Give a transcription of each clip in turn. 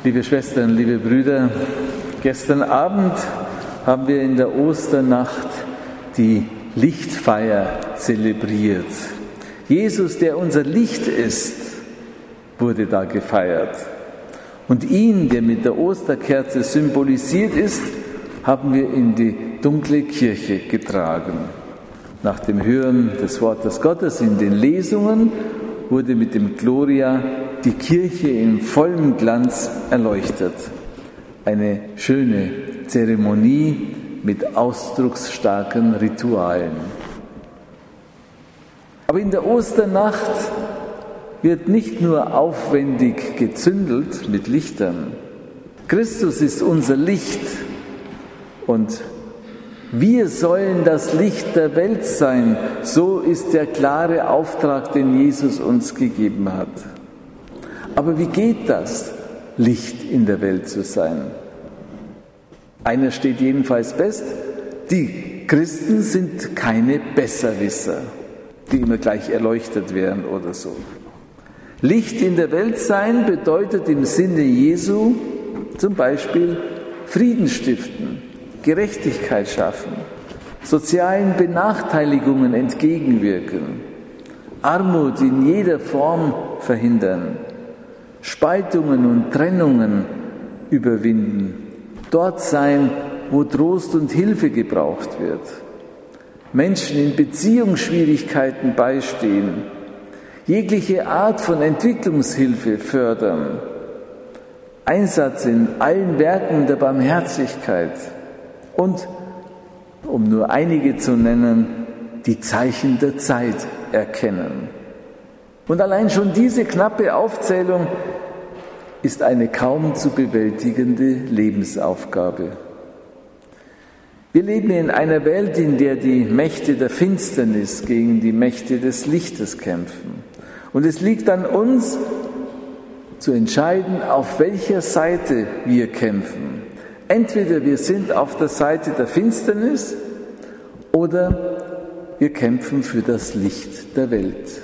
Liebe Schwestern, liebe Brüder, gestern Abend haben wir in der Osternacht die Lichtfeier zelebriert. Jesus, der unser Licht ist, wurde da gefeiert. Und ihn, der mit der Osterkerze symbolisiert ist, haben wir in die dunkle Kirche getragen. Nach dem Hören des Wortes Gottes in den Lesungen wurde mit dem Gloria die Kirche in vollem Glanz erleuchtet. Eine schöne Zeremonie mit ausdrucksstarken Ritualen. Aber in der Osternacht wird nicht nur aufwendig gezündelt mit Lichtern. Christus ist unser Licht und wir sollen das Licht der Welt sein. So ist der klare Auftrag, den Jesus uns gegeben hat. Aber wie geht das, Licht in der Welt zu sein? Einer steht jedenfalls fest: die Christen sind keine Besserwisser, die immer gleich erleuchtet werden oder so. Licht in der Welt sein bedeutet im Sinne Jesu zum Beispiel Frieden stiften, Gerechtigkeit schaffen, sozialen Benachteiligungen entgegenwirken, Armut in jeder Form verhindern, Spaltungen und Trennungen überwinden, dort sein, wo Trost und Hilfe gebraucht wird, Menschen in Beziehungsschwierigkeiten beistehen, jegliche Art von Entwicklungshilfe fördern, Einsatz in allen Werken der Barmherzigkeit und, um nur einige zu nennen, die Zeichen der Zeit erkennen. Und allein schon diese knappe Aufzählung ist eine kaum zu bewältigende Lebensaufgabe. Wir leben in einer Welt, in der die Mächte der Finsternis gegen die Mächte des Lichtes kämpfen. Und es liegt an uns, zu entscheiden, auf welcher Seite wir kämpfen. Entweder wir sind auf der Seite der Finsternis oder wir kämpfen für das Licht der Welt.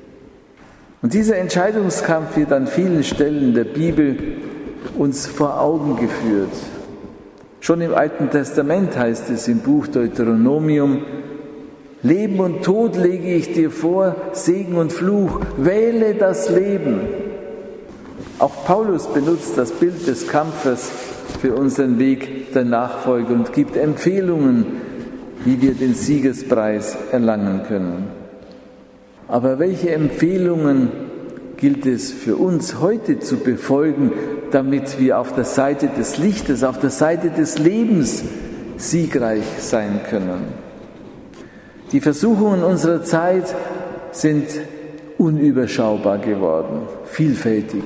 Und dieser Entscheidungskampf wird an vielen Stellen der Bibel uns vor Augen geführt. Schon im Alten Testament heißt es im Buch Deuteronomium: Leben und Tod lege ich dir vor, Segen und Fluch, wähle das Leben. Auch Paulus benutzt das Bild des Kampfes für unseren Weg der Nachfolge und gibt Empfehlungen, wie wir den Siegespreis erlangen können. Aber welche Empfehlungen gilt es für uns heute zu befolgen, damit wir auf der Seite des Lichtes, auf der Seite des Lebens siegreich sein können? Die Versuchungen unserer Zeit sind unüberschaubar geworden, vielfältig.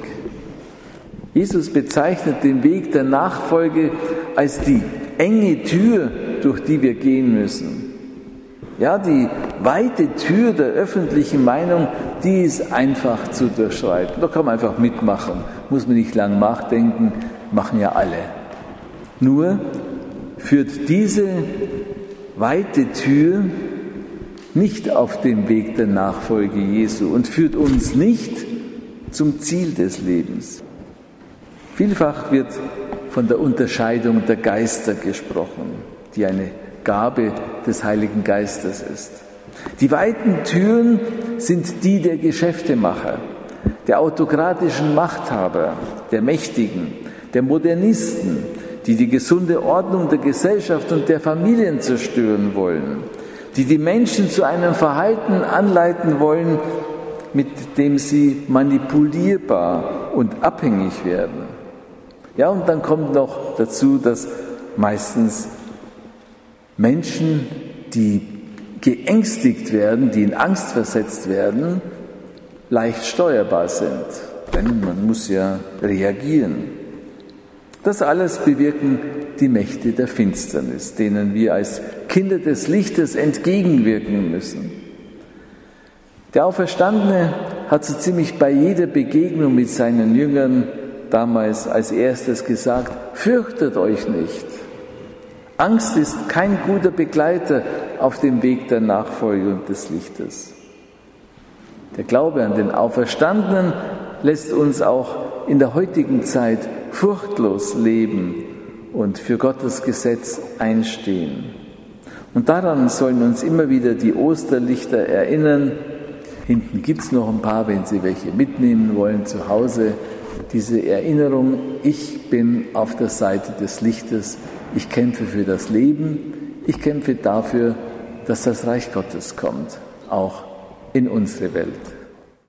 Jesus bezeichnet den Weg der Nachfolge als die enge Tür, durch die wir gehen müssen. Ja, die weite Tür der öffentlichen Meinung, die ist einfach zu durchschreiten. Da kann man einfach mitmachen, muss man nicht lang nachdenken, machen ja alle. Nur führt diese weite Tür nicht auf dem Weg der Nachfolge Jesu und führt uns nicht zum Ziel des Lebens. Vielfach wird von der Unterscheidung der Geister gesprochen, die eine Gabe des Heiligen Geistes ist. Die weiten Türen sind die der Geschäftemacher, der autokratischen Machthaber, der Mächtigen, der Modernisten, die die gesunde Ordnung der Gesellschaft und der Familien zerstören wollen, die die Menschen zu einem Verhalten anleiten wollen, mit dem sie manipulierbar und abhängig werden. Ja, und dann kommt noch dazu, dass meistens Menschen, die geängstigt werden, die in Angst versetzt werden, leicht steuerbar sind. Denn man muss ja reagieren. Das alles bewirken die Mächte der Finsternis, denen wir als Kinder des Lichtes entgegenwirken müssen. Der Auferstandene hat so ziemlich bei jeder Begegnung mit seinen Jüngern damals als erstes gesagt: Fürchtet euch nicht. Angst ist kein guter Begleiter auf dem Weg der Nachfolge und des Lichtes. Der Glaube an den Auferstandenen lässt uns auch in der heutigen Zeit furchtlos leben und für Gottes Gesetz einstehen. Und daran sollen uns immer wieder die Osterlichter erinnern. Hinten gibt es noch ein paar, wenn Sie welche mitnehmen wollen zu Hause. Diese Erinnerung, ich bin auf der Seite des Lichtes, ich kämpfe für das Leben, ich kämpfe dafür, dass das Reich Gottes kommt, auch in unsere Welt.